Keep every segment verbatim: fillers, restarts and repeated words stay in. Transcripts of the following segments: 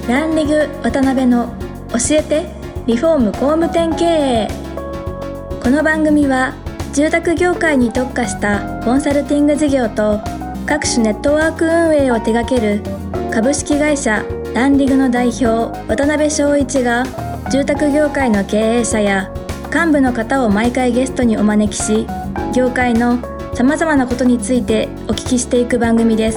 ランリグ渡辺の教えてリフォーム工務店経営。この番組は住宅業界に特化したコンサルティング事業と各種ネットワーク運営を手掛ける株式会社ランリグの代表渡辺翔一が住宅業界の経営者や幹部の方を毎回ゲストにお招きし、業界のさまざまなことについてお聞きしていく番組です。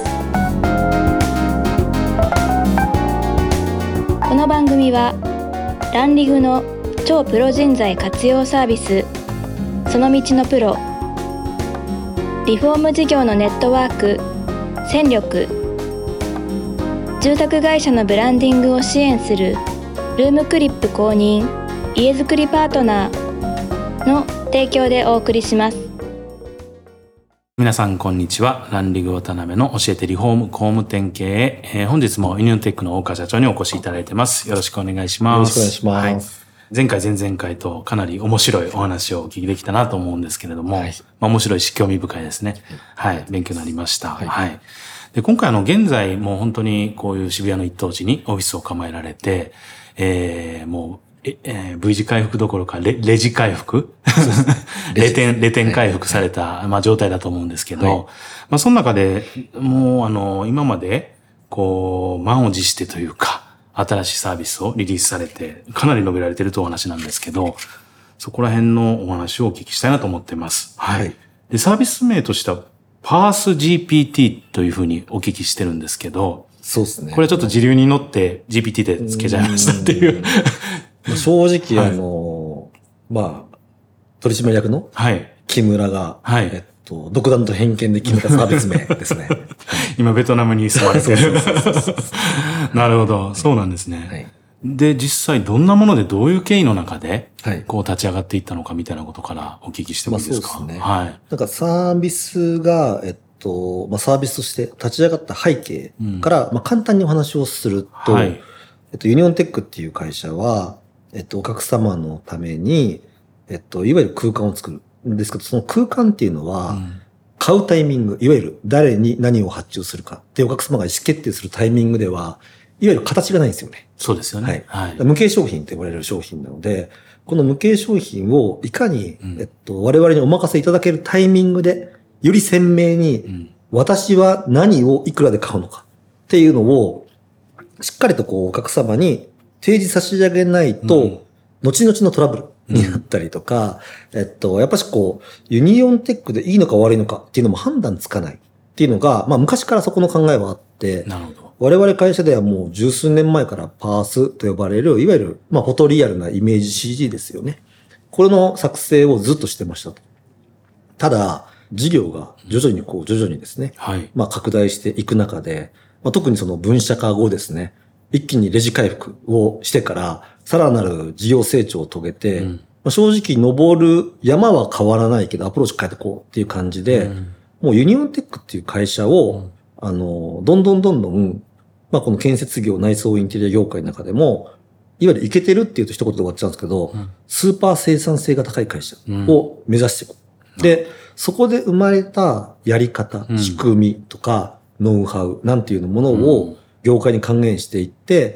この番組はランリグの超プロ人材活用サービスその道のプロ、リフォーム事業のネットワーク戦力、住宅会社のブランディングを支援するルームクリップ公認家づくりパートナーの提供でお送りします。 皆さんこんにちは。ランリグ渡辺の教えてリフォーム工務店経営、えー、本日もユニオンテックの大川社長にお越しいただいてます。よろしくお願いします。 よろしくお願いします、 はい、前回前々回とかなり面白いお話をお聞きできたなと思うんですけれども、はい、まあ、面白いし興味深いですね。はい、はい、勉強になりました。はい、はい、で今回あの現在もう本当にこういう渋谷の一等地にオフィスを構えられて、えー、もうええー、V 字回復どころかレ、レジ回復レ点、レ点回復された、はい、まあ状態だと思うんですけど、はい、まあその中でもうあの、今まで、こう、満を持してというか、新しいサービスをリリースされて、かなり述べられているというお話なんですけど、そこら辺のお話をお聞きしたいなと思っています。はい。で、サービス名としては、パース ジーピーティー というふうにお聞きしてるんですけど、 そうですね。 これちょっと時流に乗って ジーピーティー で付けちゃいましたっていう。 正直、はい、あの、まあ、取締役の木村が、はい、えっと、独断と偏見で決めたサービス名ですね。 今、ベトナムに住まれてる。なるほど。そうなんですね。はい、で、実際どんなものでどういう経緯の中で、こう立ち上がっていったのかみたいなことからお聞きしてもいいですか？まあ、そうですね。はい。 なんかサービスが、えっと、まあ、サービスとして立ち上がった背景から、うん、まあ、簡単にお話をすると、はい、えっと、ユニオンテックっていう会社は、えっと、お客様のために、えっと、いわゆる空間を作るんですけど、その空間っていうのは、うん、買うタイミング、いわゆる誰に何を発注するかってお客様が意思決定するタイミングでは、いわゆる形がないんですよね。 そうですよね。はい。はい、 無形商品って呼ばれる商品なので、この無形商品をいかに、うん、えっと、我々にお任せいただけるタイミングで、より鮮明に、うん、私は何をいくらで買うのかっていうのを、しっかりとこうお客様に提示差し上げないと、うん、後々のトラブルになったりとか、うん、えっと、やっぱしこう、ユニオンテックでいいのか悪いのかっていうのも判断つかないっていうのが、まあ昔からそこの考えはあって、 なるほど。 我々会社ではもう十数年前からパースと呼ばれる、いわゆる、まあフォトリアルなイメージ シージー ですよね。これの作成をずっとしてましたと。ただ、事業が徐々にこう、徐々にですね、はい、まあ拡大していく中で、まあ、特にその分社化後ですね、一気にレジ回復をしてから、さらなる事業成長を遂げて、うん、まあ、正直登る山は変わらないけどアプローチ変えてこうっていう感じで、うん、もうユニオンテックっていう会社を、うん、あの、どんどんどんどん、まあこの建設業、内装インテリア業界の中でも、いわゆるイケてるっていうと一言で終わっちゃうんですけど、うん、スーパー生産性が高い会社を目指していく。うん、で、そこで生まれたやり方、うん、仕組みとか、ノウハウなんていうものを業界に還元していって、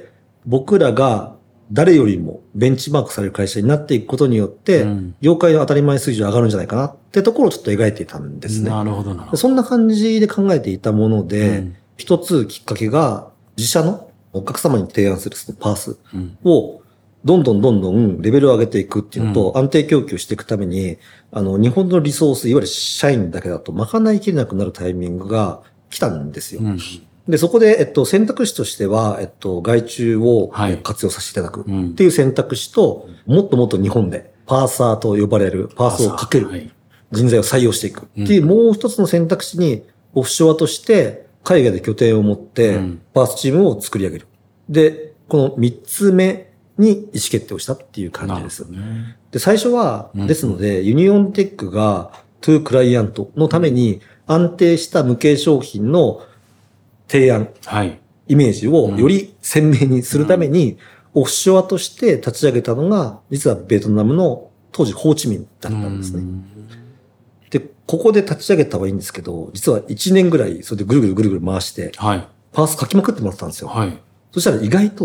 僕らが誰よりもベンチマークされる会社になっていくことによって、うん、業界の当たり前水準上がるんじゃないかなってところをちょっと描いていたんですね。 なるほどな。 そんな感じで考えていたもので、うん、一つきっかけが自社のお客様に提案するそのパースをどんどんどんどんレベルを上げていくっていうのと、うん、安定供給していくために、あの、日本のリソース、いわゆる社員だけだと賄いきれなくなるタイミングが来たんですよ。うん、で、そこで、えっと、選択肢としては、えっと、外注を活用させていただくっていう選択肢と、うん、もっともっと日本でパーサーと呼ばれるパースをかける人材を採用していくっていう、もう一つの選択肢にオフショアとして海外で拠点を持ってパースチームを作り上げる。で、この三つ目に意思決定をしたっていう感じです。ね、で、最初は、ですので、ユニオンテックがトゥークライアントのために安定した無形商品の提案、はい、イメージをより鮮明にするために、オフショアとして立ち上げたのが、実はベトナムの当時ホーチミンだったんですね。で、ここで立ち上げたはいいんですけど、実はいちねんぐらいそれでぐるぐるぐるぐる回して、はい、パース書きまくってもらったんですよ。はい、そしたら意外と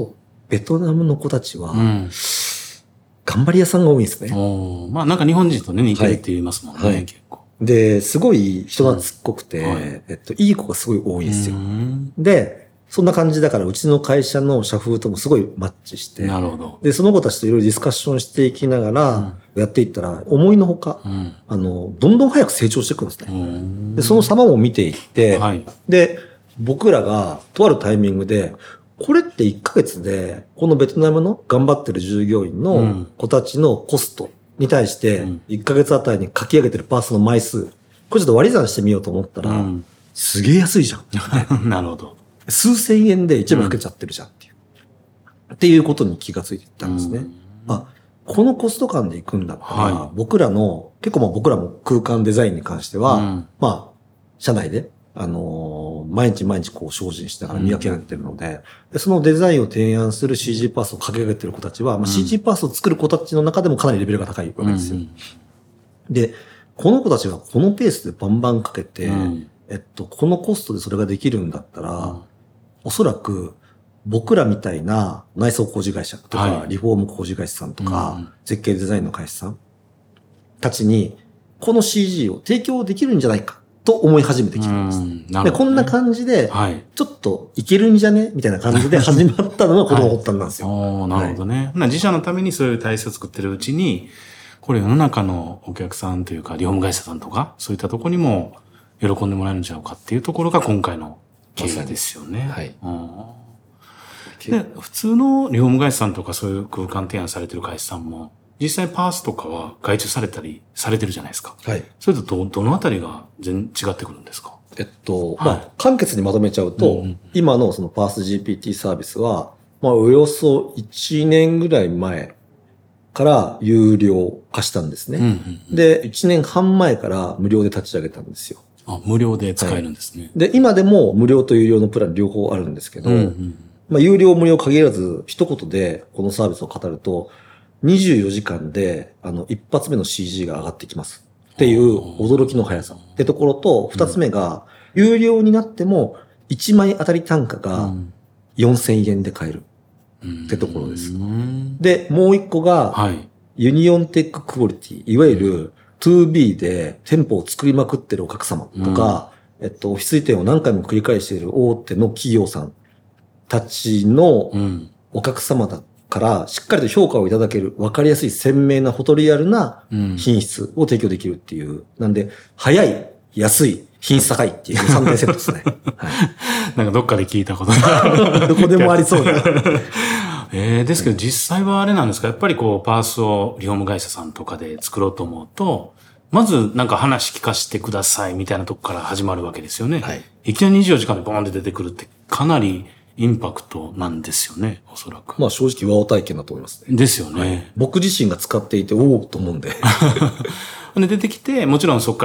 ベトナムの子たちは、うん、頑張り屋さんが多いんですね。 おまあなんか日本人とね、似てるって言いますもんね、はいはい、結構。 で、すごい人懐っこくて、うんはい、えっと、いい子がすごい多いんですよ。で、そんな感じだから、うちの会社の社風ともすごいマッチして。 なるほど。 で、その子たちといろいろディスカッションしていきながら、やっていったら、思いのほか、うん、あの、どんどん早く成長していくんですね。で、その様も見ていって、はい、で、僕らがとあるタイミングで、これっていっかげつで、このベトナムの頑張ってる従業員の子たちのコストに対して、いっかげつあたりに書き上げてるパースの枚数、これちょっと割り算してみようと思ったら、うん、すげえ安いじゃん。なるほど。 数千円で一部かけちゃってるじゃんっていう。うん、っていうことに気がついていったんですね。うん、あ、このコスト感でいくんだったら、はい、僕らの、結構まあ僕らも空間デザインに関しては、うん、まあ、社内で、あのー、毎日毎日こう精進しながら磨き上げてるので、うん、でそのデザインを提案する シージー パースをかけ上げてる子たちは、まあ、シージー パースを作る子たちの中でもかなりレベルが高いわけですよ。うん、で、この子たちがこのペースでバンバンかけて、うん、えっと、このコストでそれができるんだったら、うん、おそらく僕らみたいな内装工事会社とか、はい、リフォーム工事会社さんとか、うん、設計デザインの会社さんたちに、この シージー を提供できるんじゃないかと思い始めてきたんです。うんね、でこんな感じで、はい、ちょっといけるんじゃねみたいな感じで始まったのがこの発端なんですよ。 はい、なるほどね。はい、自社のためにそういう体制を作ってるうちに、これ世の中のお客さんというか、リフォーム会社さんとか、そういったところにも喜んでもらえるんちゃうかっていうところが今回の経緯ですよね。はい。で、普通のリフォーム会社さんとかそういう空間提案されてる会社さんも、実際パースとかは外注されたりされてるじゃないですか。はい。それとど、どのあたりが全然違ってくるんですか？ えっと、はい、まあ、簡潔にまとめちゃうと、うんうん、今のそのパース ジーピーティー サービスは、まあ、およそいちねんぐらい前から有料化したんですね。うんうんうん、で、いちねんはん前から無料で立ち上げたんですよ。 あ、無料で使えるんですね。 はい、で、今でも無料と有料のプラン両方あるんですけど、うんうん、まあ、有料無料限らず、一言でこのサービスを語ると、にじゅうよじかんで、あの、一発目の シージー が上がってきます。っていう驚きの速さ。ってところと、二つ目が、有料になっても、いちまいあたり単価がよんせんえんで買える。ってところです。で、もう一個が、はい、ユニオンテッククオリティ。いわゆる ツービー で店舗を作りまくってるお客様とか、うん、えっと、オフィス移転を何回も繰り返している大手の企業さんたちのお客様だからしっかりと評価をいただける分かりやすい鮮明なフォトリアルな品質を提供できるっていう。うん、なんで、早い、安い、品質高いっていうさんてんセットですね。はい、 なんかどっかで聞いたことがどこでもありそうな。 えー、ですけど実際はあれなんですか？やっぱりこうパースをリフォーム会社さんとかで作ろうと思うと、まずなんか話聞かせてくださいみたいなとこから始まるわけですよね。はい。いきなりにじゅうよじかんでボーンって出てくるってかなりインパクトなんですよね、おそらく。 まあ正直ワオ体験だと思いますね。 ですよね。はい、 僕自身が使っていて、おおと思うんで。 で、出てきて、もちろんそこから、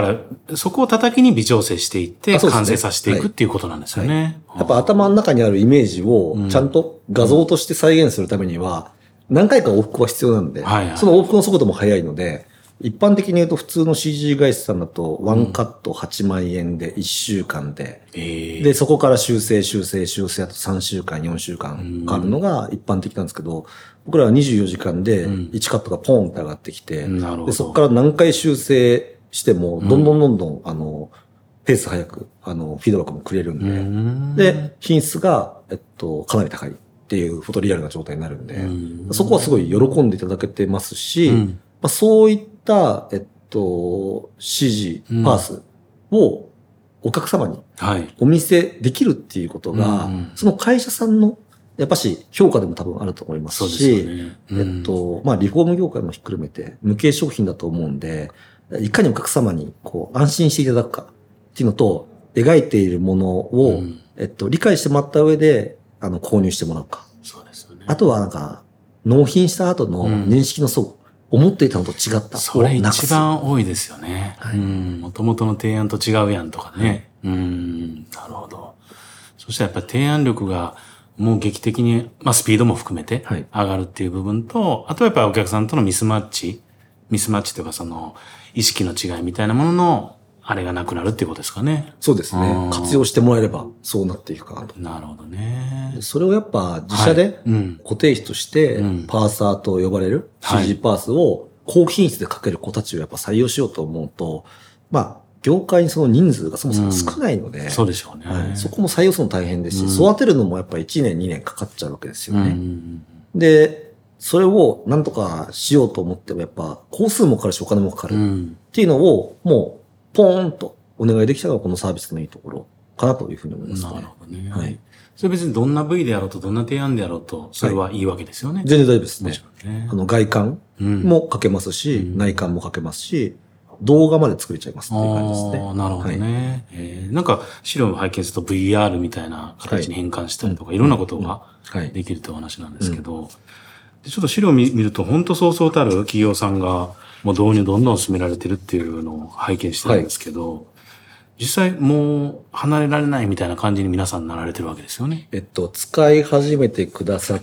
そこを叩きに微調整していって、完成させていくっていうことなんですよね。はいはい、 やっぱ頭の中にあるイメージをちゃんと画像として再現するためには、何回か往復は必要なんで、はいはい、その往復の速度も速いので、一般的に言うと普通の シージー 会社さんだとワンカットはちまんえんでいっしゅうかんで、うん、で、そこから修正、修正、修正あとさんしゅうかん、よんしゅうかんかかるのが一般的なんですけど、僕らはにじゅうよじかんでいちカットがポンって上がってきて、うん、でそこから何回修正しても、どんどんどんどん、あの、ペース早く、あの、フィードバックもくれるんで、うん、で、品質が、えっと、かなり高いっていうフォトリアルな状態になるんで、うん、そこはすごい喜んでいただけてますし、うんまあ、そういった、えっと、指示、パースをお客様にお見せできるっていうことが、はい、その会社さんのやっぱし評価でも多分あると思いますし、すねうん、えっと、まあ、リフォーム業界もひっくるめて無形商品だと思うんで、いかにお客様にこう安心していただくかっていうのと、描いているものを、うん、えっと、理解してもらった上で、あの、購入してもらうか。そうですよね。あとはなんか、納品した後の認識の相、うん思っていたのと違った。 それ一番多いですよね。はい、うん。元々の提案と違うやんとかね。はい、うん。なるほど。そしたらやっぱり提案力がもう劇的に、まあスピードも含めて上がるっていう部分と、はい、あとはやっぱりお客さんとのミスマッチ、ミスマッチというかその意識の違いみたいなものの、 あれがなくなるっていうことですかね。 そうですね。活用してもらえればそうなっていくかなと。 なるほどね。 それをやっぱ自社で固定費としてパーサーと呼ばれる シージー パースを高品質でかける子たちをやっぱ採用しようと思うと、まあ、業界にその人数がそもそも少ないので、うん、 そうでしょうね、 はい。そこも採用するの大変ですし、うん、育てるのもやっぱいちねんにねんかかっちゃうわけですよね。うん、で、それをなんとかしようと思ってもやっぱ工数もかかるしお金もかかるっていうのをもうポーンとお願いできたのがこのサービスのいいところかなというふうに思いますね。 なるほどね。はい。それ別にどんな部位であろうとどんな提案であろうとそれはいいわけですよね。はい、 全然大丈夫ですね。ね、あの外観もかけますし、うん、内観もかけますし、動画まで作れちゃいますっていう感じですね。 なるほどね。はい、えー、なんか資料を拝見すると ブイアール みたいな形に変換したりとか、はい、いろんなことができるという話なんですけど、うんうん、ちょっと資料を見ると本当そうそうたる企業さんがもう導入どんどん進められてるっていうのを拝見してるんですけど、はい、実際もう離れられないみたいな感じに皆さんなられてるわけですよね。 えっと、使い始めてくださって、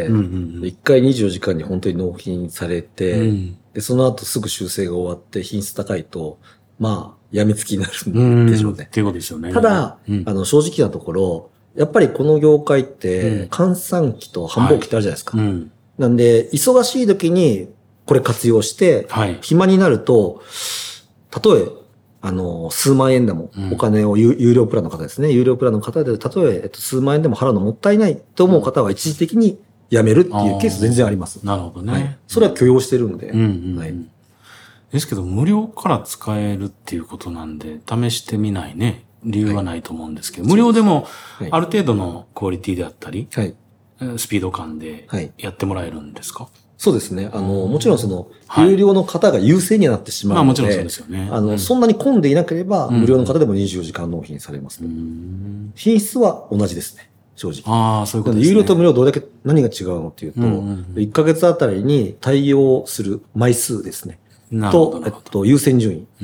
うんうんうん、いっかいにじゅうよじかんに本当に納品されて、うん、で、その後すぐ修正が終わって品質高いと、まあ、やみつきになるんでしょうね。 っていうことですよね。 ただ、うん、あの、正直なところ、やっぱりこの業界って、換算機と繁忙期ってあるじゃないですか。はいうん、なんで、忙しい時にこれ活用して、はい、暇になると、たとえ、あの、数万円でも、お金を、うん、有料プランの方ですね。有料プランの方で、たとえ、えっと、数万円でも払うのもったいないと思う方は一時的にやめるっていうケース全然あります。 なるほどね、 はい。それは許容してるんで。うんうんうん、 はい。 ですけど、無料から使えるっていうことなんで、試してみないね。理由はないと思うんですけど、はい、無料でも、ある程度のクオリティであったり、はい、スピード感でやってもらえるんですか？ そうですね。あの、もちろんその、有料の方が優先になってしまうので、 まあもちろんそうですよね。 あの、うん、そんなに混んでいなければ、無料の方でもにじゅうよじかん納品されますね。うん、品質は同じですね。正直。 ああ、そういうことですね。 有料と無料どれだけ何が違うのっていうと、うんうんうん、いっかげつあたりに対応する枚数ですね。と、えっと、優先順位、うん。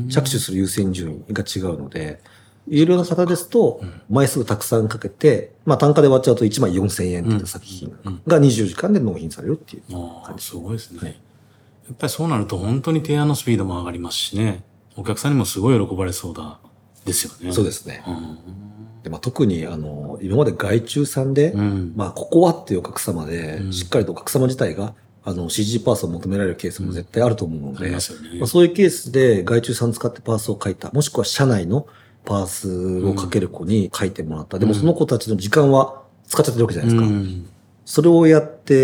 着手する優先順位が違うので、有料の方ですと、枚数たくさんかけて、まあ単価で割っちゃうといちまいよんせんえんっていった作品がにじゅうよじかんで納品されるっていう感じ。 すごいですね。はい、やっぱりそうなると本当に提案のスピードも上がりますしね、お客さんにもすごい喜ばれそうだですよね。 そうですね。うんでまあ、特にあの、今まで外注さんで、うん、まあここはっていうお客様で、うん、しっかりとお客様自体があの シージー パースを求められるケースも絶対あると思うので、うんまあ、そういうケースで外注さん使ってパースを書いた、もしくは社内のパースをかける子に書いてもらった。うん、でもその子たちの時間は使っちゃってるわけじゃないですか。うん、それをやって、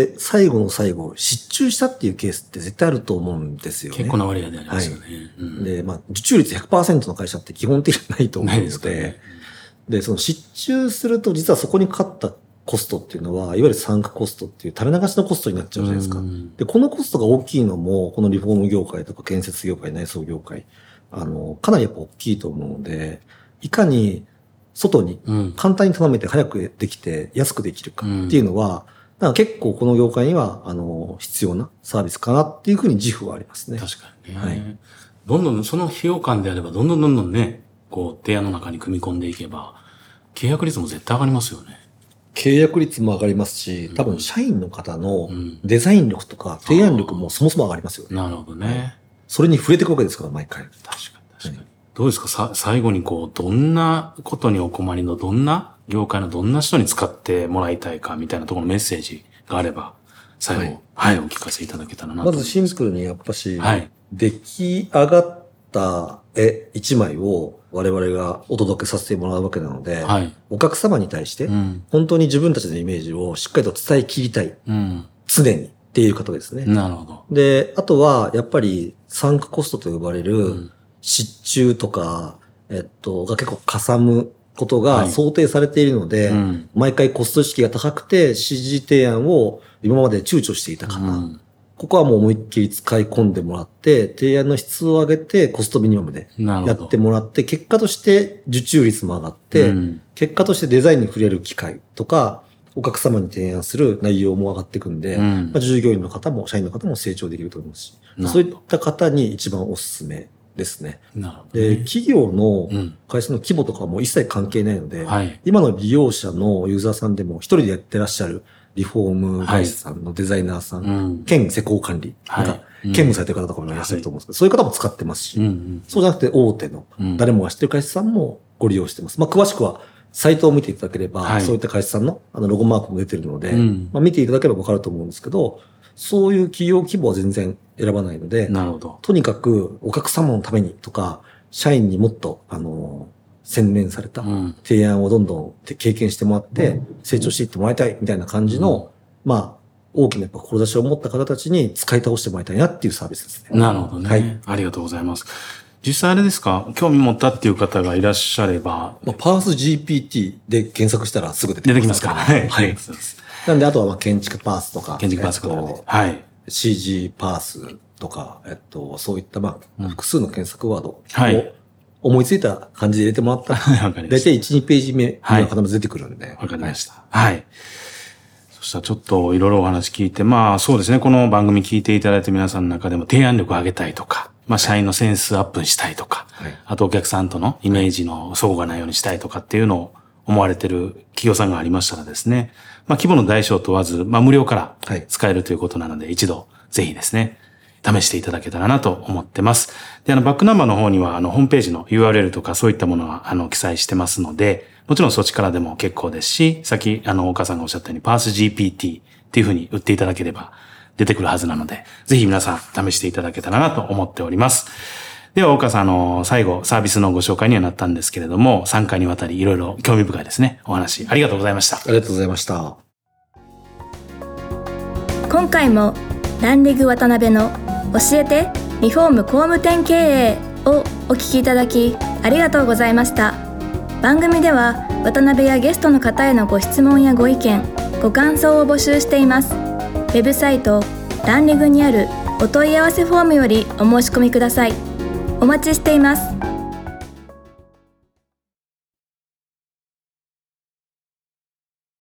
最後の最後、失注したっていうケースって絶対あると思うんですよね。 結構な割合でありますよね。 はいうん、で、まあ、受注率 ひゃくパーセント の会社って基本的にないと思うので、で, ね、で、その失注すると実はそこにかかったコストっていうのは、いわゆる参加コストっていう垂れ流しのコストになっちゃうじゃないですか。うん、で、このコストが大きいのも、このリフォーム業界とか建設業界、内装業界、あの、かなりやっぱ大きいと思うので、いかに外に簡単に頼めて早くできて安くできるかっていうのは、だから結構この業界には、あの、必要なサービスかなっていうふうに自負はありますね。 確かにね。はい。どんどん、その費用感であれば、どんどんどんどんね、こう、提案の中に組み込んでいけば、契約率も絶対上がりますよね。 契約率も上がりますし、多分社員の方のデザイン力とか提案力もそもそも上がりますよね。 なるほどね。 それに触れていくわけですから、毎回。 確かに確かに。はい、どうですかさ、最後にこう、どんなことにお困りの、どんな業界のどんな人に使ってもらいたいかみたいなところのメッセージがあれば、最後、はい、はい、お聞かせいただけたらなと。 まずシンプルにやっぱし、はい、出来上がった絵一枚を我々がお届けさせてもらうわけなので、はい、お客様に対して、本当に自分たちのイメージをしっかりと伝え切りたい。うん、常にっていう方ですね。 なるほど。 で、あとは、やっぱり、参加コストと呼ばれる、うん失注とか、えっと、が結構かさむことが想定されているので、はいうん、毎回コスト意識が高くて、指示提案を今まで躊躇していた方、うん、ここはもう思いっきり使い込んでもらって、提案の質を上げて、コストミニマムでやってもらって、結果として受注率も上がって、うん、結果としてデザインに触れる機会とか、お客様に提案する内容も上がっていくんで、うんまあ、従業員の方も社員の方も成長できると思いますし、そういった方に一番おすすめですね。 なるほどね。 で、企業の会社の規模とかはもう一切関係ないので、うんはい、今の利用者のユーザーさんでも一人でやってらっしゃるリフォーム会社さんのデザイナーさん、はい、兼施工管理、はい、なんか兼務されてる方とかもいらっしゃると思うんですけど、はい、そういう方も使ってますし、うんうん、そうじゃなくて大手の誰もが知ってる会社さんもご利用してます。まあ、詳しくはサイトを見ていただければ、はい、そういった会社さんのあのロゴマークも出てるので、うん、まあ、見ていただければわかると思うんですけど、そういう企業規模は全然選ばないので、 なるほど。 とにかくお客様のためにとか、社員にもっと、あの、洗練された提案をどんどん経験してもらって、成長していってもらいたいみたいな感じの、うん、まあ、大きなやっぱ志を持った方たちに使い倒してもらいたいなっていうサービスですね。 なるほどね。はい。ありがとうございます。実際あれですか、興味持ったっていう方がいらっしゃれば。 まあ、パース ジーピーティー で検索したらすぐ出てきますから。 出てきますか。はい。 はい。なんで、あとはまあ建築パースとか。 建築パースとか、ね。はい。 シージー パースとか、えっと、そういったまあ、複数の検索ワードを思いついた感じで入れてもらったら、はい、だいたいいち、にページ目には必ず出てくるんで。 わ、はい、かりました。はい。はい、そしたらちょっといろいろお話聞いて、まあそうですね、この番組聞いていただいて皆さんの中でも提案力を上げたいとか、まあ社員のセンスアップしたいとか、はい、あとお客さんとのイメージの相互がないようにしたいとかっていうのを思われてる企業さんがありましたらですね、まあ規模の大小問わず、まあ無料から使えるということなので、一度ぜひですね、試していただけたらなと思ってます。で、あの、バックナンバーの方には、あの、ホームページの ユーアールエル とかそういったものは、あの、記載してますので、もちろんそっちからでも結構ですし、さっき、あの、岡さんがおっしゃったように、パース ジーピーティー っていうふうに打っていただければ出てくるはずなので、ぜひ皆さん試していただけたらなと思っております。では、岡さん、あの、最後、サービスのご紹介にはなったんですけれども、さんかいにわたりいろいろ興味深いですね、お話ありがとうございました。ありがとうございました。 今回も、ランリグ渡辺の教えてリフォーム工務店経営をお聞きいただきありがとうございました。番組では渡辺やゲストの方へのご質問やご意見、ご感想を募集しています。ウェブサイトランリグにあるお問い合わせフォームよりお申し込みください。お待ちしています。